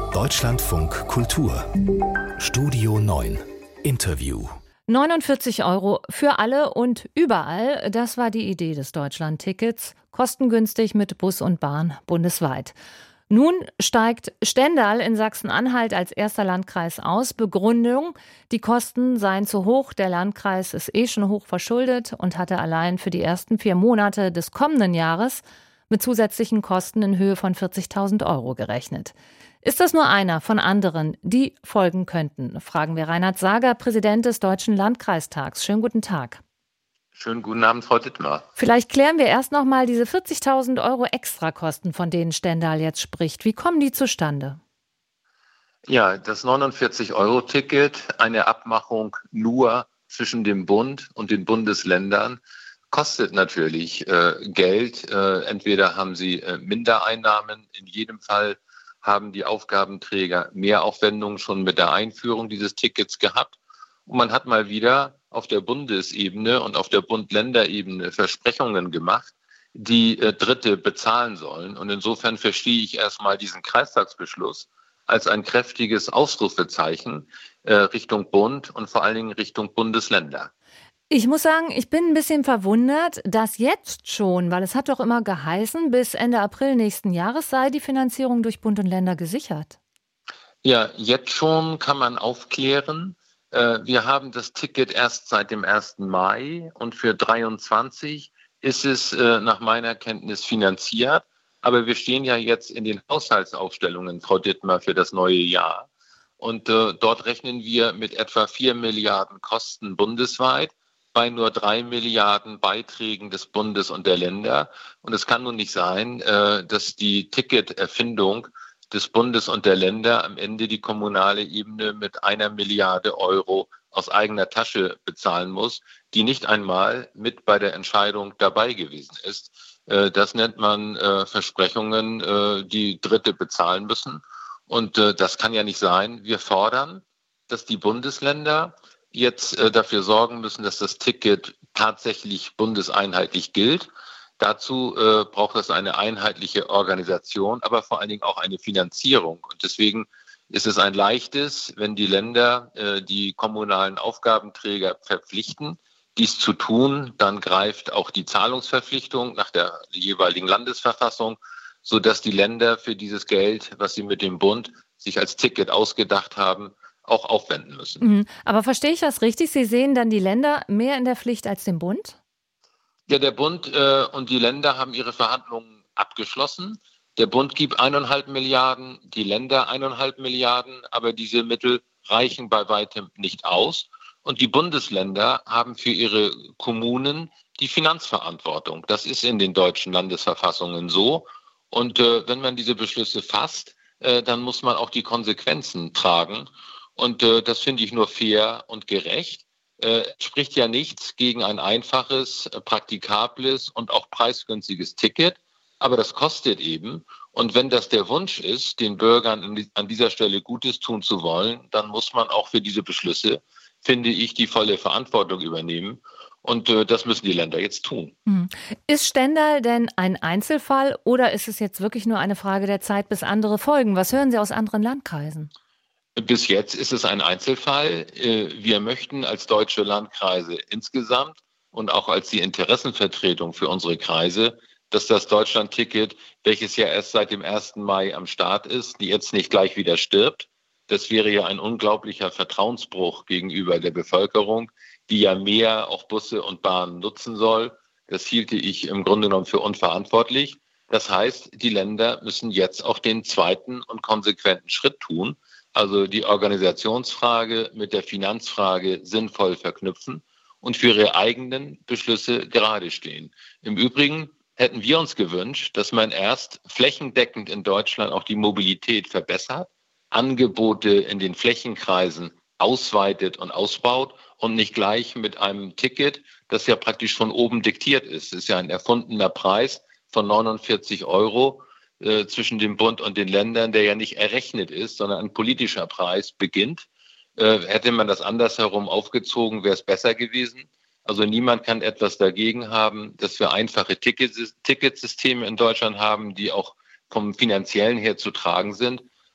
Deutschlandfunk Kultur Studio 9 Interview 49 € für alle und überall, das war die Idee des Deutschland-Tickets, kostengünstig mit Bus und Bahn bundesweit. Nun steigt Stendal in Sachsen-Anhalt als erster Landkreis aus. Begründung, die Kosten seien zu hoch, der Landkreis ist schon hoch verschuldet und hatte allein für die ersten 4 Monate des kommenden Jahres mit zusätzlichen Kosten in Höhe von 40.000 € gerechnet. Ist das nur einer von anderen, die folgen könnten? Fragen wir Reinhard Sager, Präsident des Deutschen Landkreistags. Schönen guten Tag. Schönen guten Abend, Frau Dittmar. Vielleicht klären wir erst noch mal diese 40.000 € Extrakosten, von denen Stendal jetzt spricht. Wie kommen die zustande? Ja, das 49-Euro-Ticket, eine Abmachung nur zwischen dem Bund und den Bundesländern, kostet natürlich Geld. Entweder haben sie Mindereinnahmen, in jedem Fall haben die Aufgabenträger Mehraufwendungen schon mit der Einführung dieses Tickets gehabt. Und man hat mal wieder auf der Bundesebene und auf der Bund-Länder-Ebene Versprechungen gemacht, die Dritte bezahlen sollen. Und insofern verstehe ich erstmal diesen Kreistagsbeschluss als ein kräftiges Ausrufezeichen Richtung Bund und vor allen Dingen Richtung Bundesländer. Ich muss sagen, ich bin ein bisschen verwundert, dass jetzt schon, weil es hat doch immer geheißen, bis Ende April nächsten Jahres sei die Finanzierung durch Bund und Länder gesichert. Ja, jetzt schon kann man aufklären. Wir haben das Ticket erst seit dem 1. Mai und für 23 ist es nach meiner Kenntnis finanziert. Aber wir stehen ja jetzt in den Haushaltsaufstellungen, Frau Dittmar, für das neue Jahr. Und dort rechnen wir mit etwa 4 Milliarden Kosten bundesweit bei nur 3 Milliarden Beiträgen des Bundes und der Länder. Und es kann nun nicht sein, dass die Ticketerfindung des Bundes und der Länder am Ende die kommunale Ebene mit 1 Milliarde € aus eigener Tasche bezahlen muss, die nicht einmal mit bei der Entscheidung dabei gewesen ist. Das nennt man Versprechungen, die Dritte bezahlen müssen. Und das kann ja nicht sein. Wir fordern, dass die Bundesländer jetzt dafür sorgen müssen, dass das Ticket tatsächlich bundeseinheitlich gilt. Dazu braucht es eine einheitliche Organisation, aber vor allen Dingen auch eine Finanzierung. Und deswegen ist es ein leichtes, wenn die Länder die kommunalen Aufgabenträger verpflichten, dies zu tun. Dann greift auch die Zahlungsverpflichtung nach der jeweiligen Landesverfassung, sodass die Länder für dieses Geld, was sie mit dem Bund sich als Ticket ausgedacht haben, auch aufwenden müssen. Aber verstehe ich das richtig? Sie sehen dann die Länder mehr in der Pflicht als den Bund? Ja, der Bund und die Länder haben ihre Verhandlungen abgeschlossen. Der Bund gibt 1,5 Milliarden, die Länder 1,5 Milliarden, aber diese Mittel reichen bei weitem nicht aus. Und die Bundesländer haben für ihre Kommunen die Finanzverantwortung. Das ist in den deutschen Landesverfassungen so. Und wenn man diese Beschlüsse fasst, dann muss man auch die Konsequenzen tragen. Und das finde ich nur fair und gerecht. Spricht ja nichts gegen ein einfaches, praktikables und auch preisgünstiges Ticket. Aber das kostet eben. Und wenn das der Wunsch ist, den Bürgern an dieser Stelle Gutes tun zu wollen, dann muss man auch für diese Beschlüsse, finde ich, die volle Verantwortung übernehmen. Und das müssen die Länder jetzt tun. Ist Stendal denn ein Einzelfall oder ist es jetzt wirklich nur eine Frage der Zeit, bis andere folgen? Was hören Sie aus anderen Landkreisen? Bis jetzt ist es ein Einzelfall. Wir möchten als deutsche Landkreise insgesamt und auch als die Interessenvertretung für unsere Kreise, dass das Deutschland-Ticket, welches ja erst seit dem 1. Mai am Start ist, jetzt nicht gleich wieder stirbt. Das wäre ja ein unglaublicher Vertrauensbruch gegenüber der Bevölkerung, die ja mehr auch Busse und Bahnen nutzen soll. Das hielte ich im Grunde genommen für unverantwortlich. Das heißt, die Länder müssen jetzt auch den zweiten und konsequenten Schritt tun, also die Organisationsfrage mit der Finanzfrage sinnvoll verknüpfen und für ihre eigenen Beschlüsse gerade stehen. Im Übrigen hätten wir uns gewünscht, dass man erst flächendeckend in Deutschland auch die Mobilität verbessert, Angebote in den Flächenkreisen ausweitet und ausbaut und nicht gleich mit einem Ticket, das ja praktisch von oben diktiert ist. Es ist ja ein erfundener Preis von 49 € zwischen dem Bund und den Ländern, der ja nicht errechnet ist, sondern ein politischer Preis beginnt. Hätte man das andersherum aufgezogen, wäre es besser gewesen. Also niemand kann etwas dagegen haben, dass wir einfache Ticketsysteme in Deutschland haben, die auch vom Finanziellen her zu tragen sind.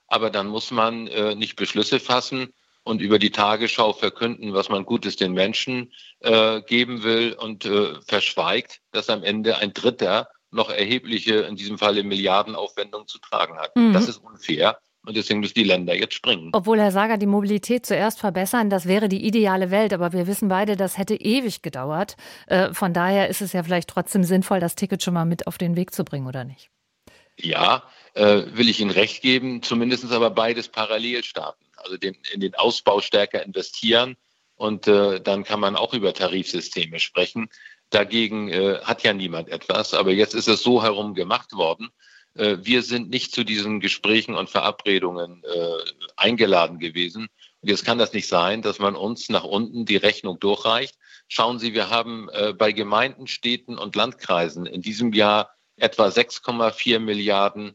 Aber dann muss man nicht Beschlüsse fassen und über die Tagesschau verkünden, was man Gutes den Menschen geben will und verschweigt, dass am Ende ein Dritter noch erhebliche, in diesem Falle Milliardenaufwendungen zu tragen hat. Mhm. Das ist unfair. Und deswegen müssen die Länder jetzt springen. Obwohl, Herr Sager, die Mobilität zuerst verbessern, das wäre die ideale Welt. Aber wir wissen beide, das hätte ewig gedauert. Von daher ist es ja vielleicht trotzdem sinnvoll, das Ticket schon mal mit auf den Weg zu bringen, oder nicht? Ja, will ich Ihnen recht geben, zumindest aber beides parallel starten. Also in den Ausbau stärker investieren und dann kann man auch über Tarifsysteme sprechen. Dagegen hat ja niemand etwas, aber jetzt ist es so herum gemacht worden. Wir sind nicht zu diesen Gesprächen und Verabredungen eingeladen gewesen. Und jetzt kann das nicht sein, dass man uns nach unten die Rechnung durchreicht. Schauen Sie, wir haben bei Gemeinden, Städten und Landkreisen in diesem Jahr etwa 6,4 Milliarden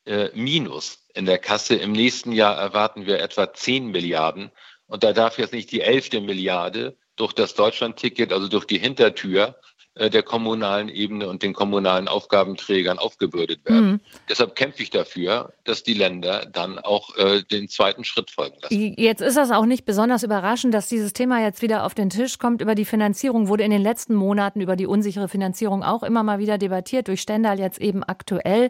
Minus in der Kasse. Im nächsten Jahr erwarten wir etwa 10 Milliarden. Und da darf jetzt nicht die 11. Milliarde durch das Deutschlandticket, also durch die Hintertür der kommunalen Ebene und den kommunalen Aufgabenträgern aufgebürdet werden. Mhm. Deshalb kämpfe ich dafür, dass die Länder dann auch den zweiten Schritt folgen lassen. Jetzt ist das auch nicht besonders überraschend, dass dieses Thema jetzt wieder auf den Tisch kommt. Über die Finanzierung wurde in den letzten Monaten über die unsichere Finanzierung auch immer mal wieder debattiert, durch Stendal jetzt eben aktuell.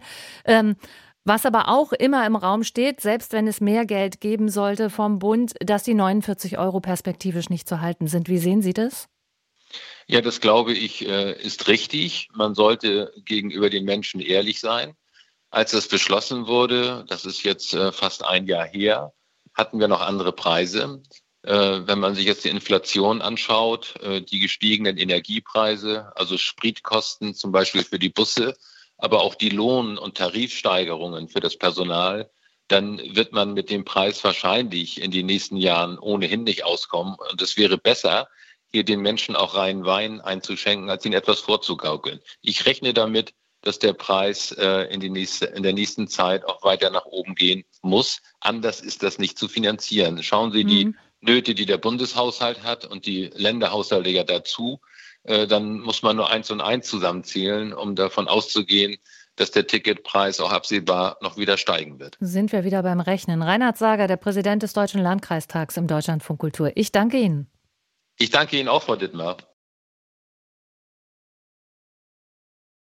Was aber auch immer im Raum steht, selbst wenn es mehr Geld geben sollte vom Bund, dass die 49 € perspektivisch nicht zu halten sind. Wie sehen Sie das? Ja, das glaube ich, ist richtig. Man sollte gegenüber den Menschen ehrlich sein. Als das beschlossen wurde, das ist jetzt fast ein Jahr her, hatten wir noch andere Preise. Wenn man sich jetzt die Inflation anschaut, die gestiegenen Energiepreise, also Spritkosten zum Beispiel für die Busse, aber auch die Lohn- und Tarifsteigerungen für das Personal, dann wird man mit dem Preis wahrscheinlich in den nächsten Jahren ohnehin nicht auskommen. Und es wäre besser, hier den Menschen auch reinen Wein einzuschenken, als ihnen etwas vorzugaukeln. Ich rechne damit, dass der Preis in der nächsten Zeit auch weiter nach oben gehen muss. Anders ist das nicht zu finanzieren. Schauen Sie die Nöte, die der Bundeshaushalt hat und die Länderhaushalte ja dazu. Dann muss man nur 1 und 1 zusammenzählen, um davon auszugehen, dass der Ticketpreis auch absehbar noch wieder steigen wird. Sind wir wieder beim Rechnen. Reinhard Sager, der Präsident des Deutschen Landkreistags im Deutschlandfunk Kultur. Ich danke Ihnen. Ich danke Ihnen auch, Frau Dittmar.